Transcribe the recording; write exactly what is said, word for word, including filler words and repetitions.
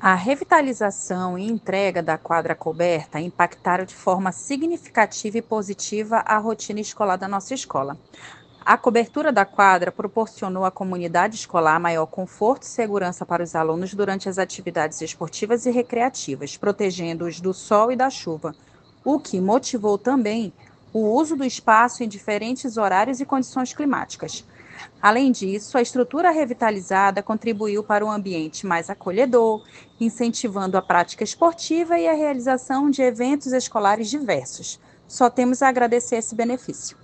A revitalização e entrega da quadra coberta impactaram de forma significativa e positiva a rotina escolar da nossa escola. A cobertura da quadra proporcionou à comunidade escolar maior conforto e segurança para os alunos durante as atividades esportivas e recreativas, protegendo-os do sol e da chuva, o que motivou também o uso do espaço em diferentes horários e condições climáticas. Além disso, a estrutura revitalizada contribuiu para um ambiente mais acolhedor, incentivando a prática esportiva e a realização de eventos escolares diversos. Só temos a agradecer esse benefício.